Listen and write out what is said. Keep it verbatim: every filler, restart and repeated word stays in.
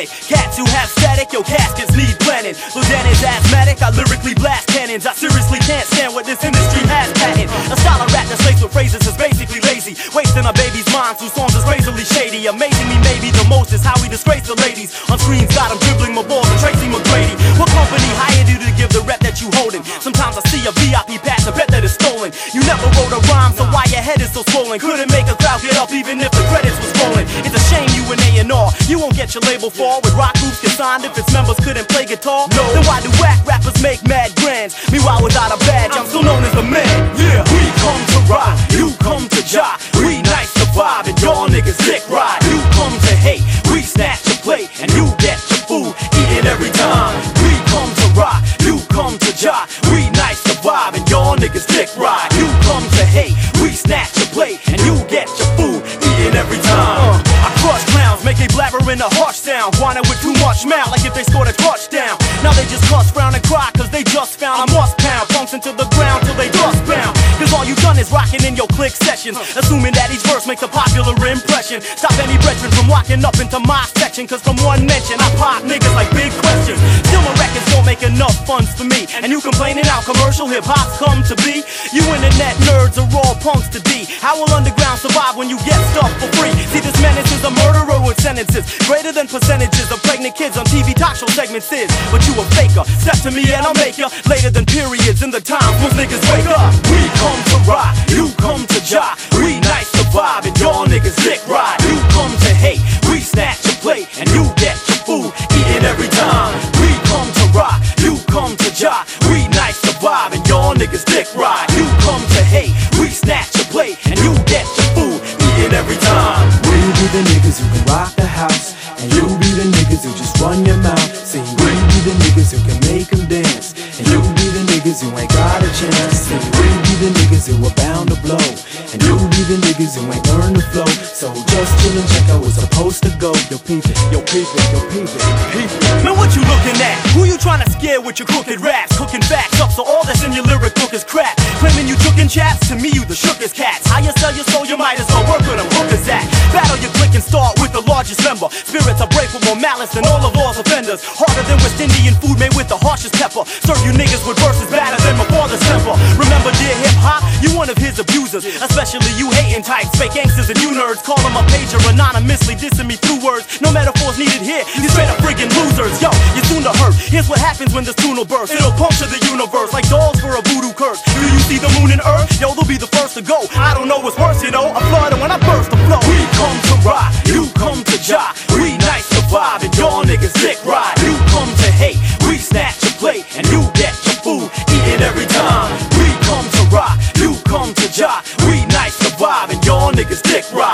panic. Cats who have static, yo, caskets need planning. Lieutenant's asthmatic, I lyrically blast cannons. I seriously can't stand what this industry has patent. A style of rap that's laced with phrases is basically lazy, wasting a baby's mind through songs that's razorly shady. Amazing me maybe the most is how we disgrace the ladies. On screens got them dribbling my balls and Tracy McGrady. What company hired you to give the rep that you holding? Sometimes I see a V I P pass, a bet that is stolen. You never wrote a rhyme, so why your head is so swollen? Couldn't make a crowd get up even if the credits was rolling. It's a shame you an A and R, you won't get your label for. With rock groups get signed if its members couldn't play guitar. No. Then why do whack rappers make mad grands? Meanwhile without a badge, I'm still known as the man. Yeah, we come to rock, you come to jock. We nice to vibe and y'all niggas dick ride. You come to hate, we snatch your plate and you get your food eaten every time. We come to rock, you come to jock. We nice to vibe and y'all niggas dick ride. You come to hate, we snatch your plate and you get your food eaten every time. uh, I crush clowns, make a blabber in a harsh sound, whining with too much mouth like if they scored a touchdown. Now they just cuss, frown and cry cause they just found I must pound punks into the ground till they dust bound. Cause all you done is rocking in your click sessions, assuming that each verse makes a popular impression. Stop any brethren from walking up into my section, cause from one mention I pop niggas like big questions. Still my records don't make enough funds for me, and you complaining how commercial hip-hop's come to be. You internet nerds are raw punks to D. How will underground survive when you get stuff for free? See, this menace is a murderer with sentences greater than percentages of pregnant kids on T V talk show segments is. But you a faker, step to me and I'll make ya later than periods in the times most niggas wake up. We come to rock, you come to jock. We nice to vibe and y'all niggas dick ride. You come to hate, we snatch your plate and you get your food eaten every time. We come to rock, you come to jock. We nice to vibe and y'all niggas dick ride. You come to hate, we snatch your plate and you get your food eaten every time. We be the niggas who can rock the house, and you be the niggas who just run your mouth. See, we be the niggas who can make them dance, and you be the niggas who ain't got a chance. See, we be the niggas who are bound to blow, and you be the niggas who ain't learned to flow. So just chill and check out what's supposed to go. Yo peep it, yo peep it, yo peep it, peep it. Man, what you looking at? Who you trying to scare with your crooked raps? Cooking facts up so all that's in your lyric book is crap. Claiming you jookin' chaps, to me you the shookest cats. How you sell your soul, you might as well work with them hookers at. Battle your click and start with the largest member. Spirits are break with more malice than all of Law's offenders. Harder than West Indian food made with the harshest pepper. Serve you niggas with verses better than my father's temper. Remember dear hip hop, you one of his abusers. Especially you hating types, fake gangsters and you nerds. Call them a pager anonymously, dissing me through words. No metaphors needed here, you straight up friggin' losers. Yo, you're soon to hurt. Here's what happens when this tune will burst. It'll puncture the universe like dolls for a voodoo curse. Do you see the moon and earth? Yo, they'll be the first to go. I don't know what's worse, you know. I flood and when I burst the flow. We come to rock, you come to jock. We nice to vibe and y'all niggas dick ride. You come to hate, we snatch your plate and you get your food eaten every time. We come to rock, you come to jock. We nice to vibe and y'all niggas dick ride.